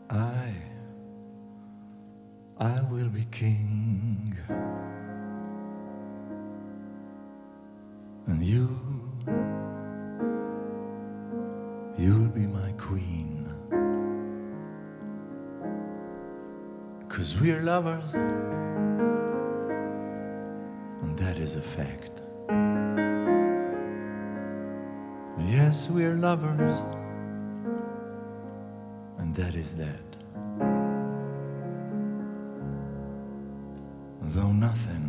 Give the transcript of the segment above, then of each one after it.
I will be king, and you'll be my queen, 'cause we're lovers, and that is a fact. Yes, we're lovers, and that is that. Though nothing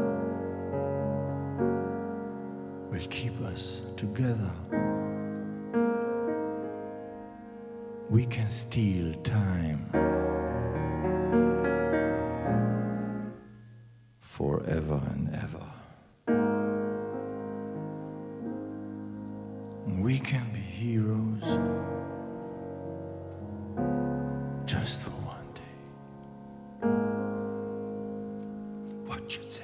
will keep us together, we can steal time forever and ever. We can be heroes just for one day. What you say?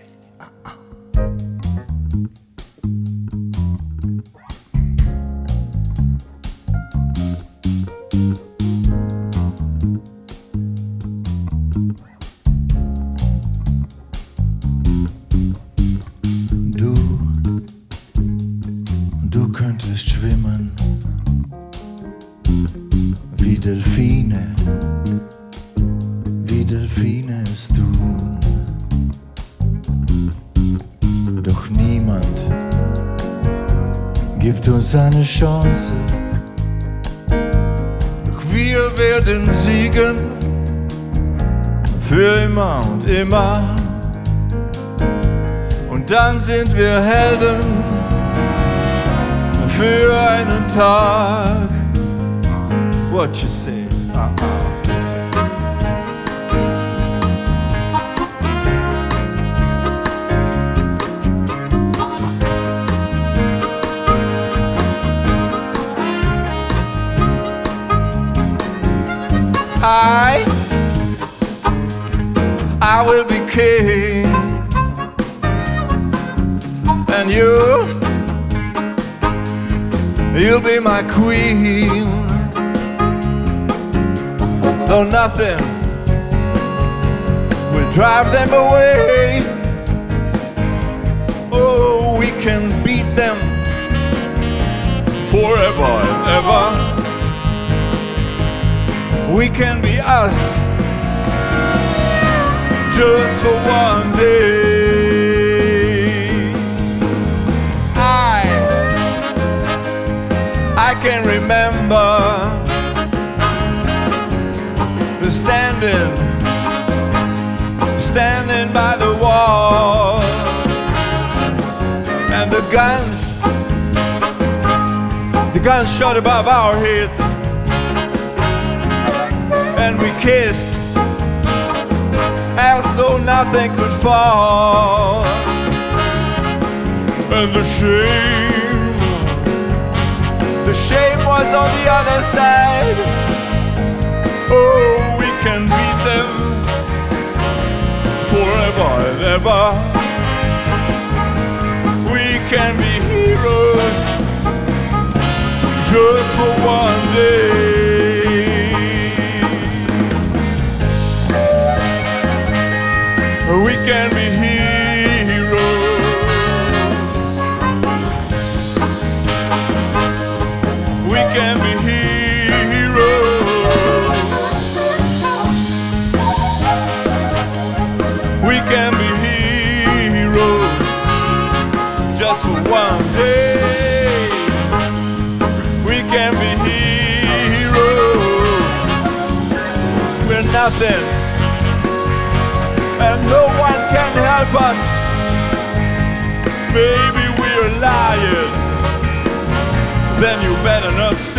Du könntest schwimmen wie Delfine es tun. Doch niemand gibt uns eine Chance. Doch wir werden siegen für immer und immer. Und dann sind wir Helden für einen Tag. What you say? I will be king, and you'll be my queen. Though nothing will drive them away, oh, we can beat them forever and ever. We can be us just for one day. I can remember standing by the wall, and the guns shot above our heads, and we kissed as though nothing could fall. And the shame was on the other side. Oh, we can beat them forever and ever. We can be heroes just for one day. We can be heroes. We can be heroes. We can be heroes just for one day. We can be heroes. We're nothing, and no one can help us. Maybe we're lying, then you better not stop.